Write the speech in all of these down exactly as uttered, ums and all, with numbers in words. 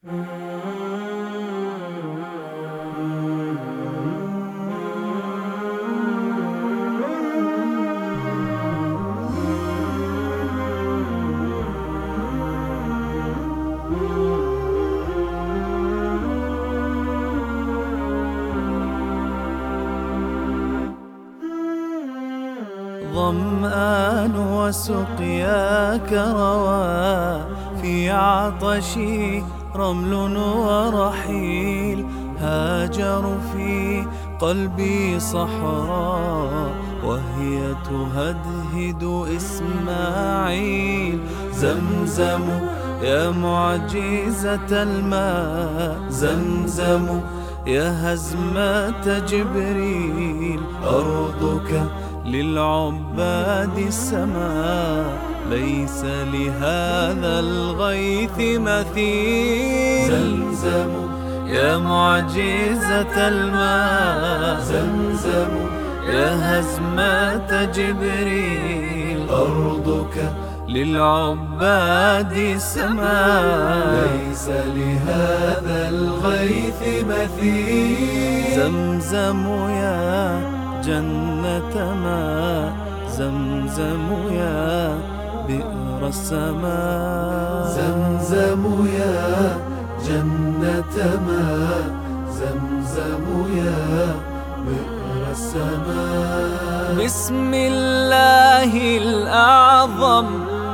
ظمآن وسقياك روى في عطشي رمل ورحيل، هاجر في قلبي صحراء وهي تهدهد إسماعيل. زمزم يا معجزة الماء، زمزم يا هزمة جبريل، أرضك للعباد السماء، ليس لهذا الغيث مثيل. زمزم يا معجزة الماء، زمزم يا هزمة جبريل، أرضك للعباد السماء، ليس لهذا الغيث مثيل. زمزم يا جنة ماء، زمزم يا بئر السماء، زمزم يا جنة ماء، زمزم يا بئر السماء. بسم الله الأعظم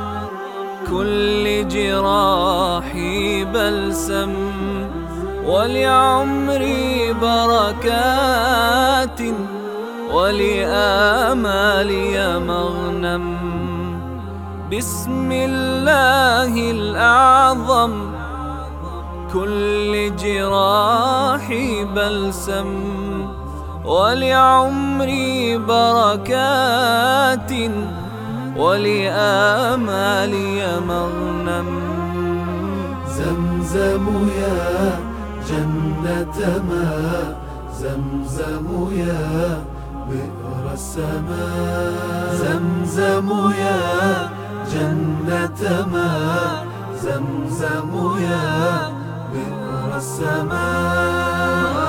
كل جراحي بلسم، ولعمري بركات ولآمالي مغنم. بسم الله الأعظم كل جراحي بلسم، ولعمري بركات ولآمالي مغنم. زمزم يا جنة ماء، زمزم يا بئر السماء، زمزم يا جنة ماء، زمزم يا بئر السماء.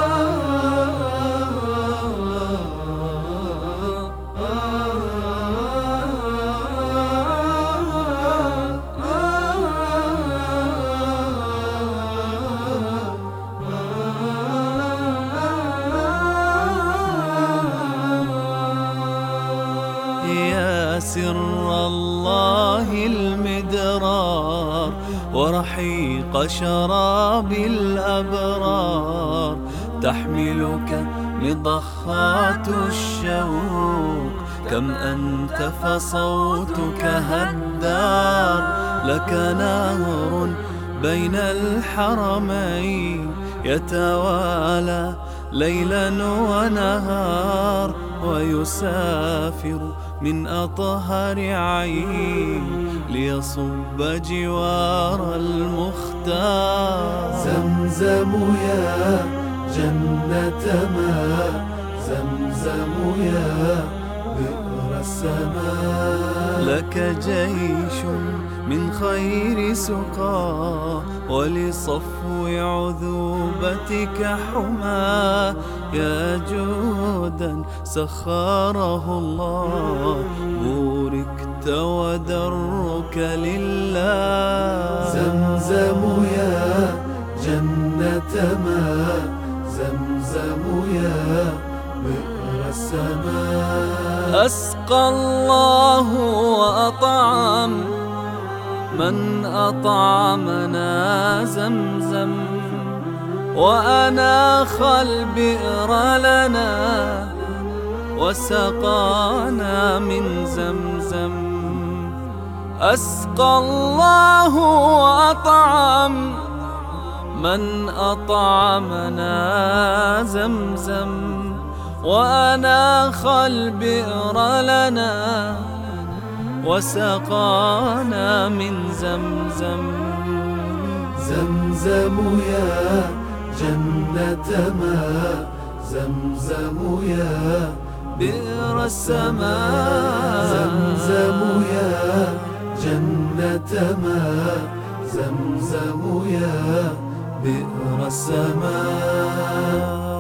يا سر الله المدرار ورحيق شراب الأبرار، تحملك مضخات الشوق، كم أنت فصوتك هدار. لك نهر بين الحرمين يتوالى ليلا ونهار، ويسافر من أطهر عين ليصب جوار المختار. زمزم يا جنة ماء، زمزم يا بئر السماء. لك جيش من خير سقى، ولصفو عذوبتك حمى، يا جودا سخره الله، بوركت ودرك لله. زمزم يا جنة ماء، زمزم يا بئر السماء. أسقى الله وأطعم من أطعمنا زمزم، وأناخ البئر لنا وسقانا من زمزم. أسقى الله وأطعم من أطعمنا زمزم، وأناخ البئر لنا وسقانا من زمزم. زمزم يا جنة ماء، زمزم يا بئر السماء، زمزم يا جنة ماء، زمزم يا بئر السماء.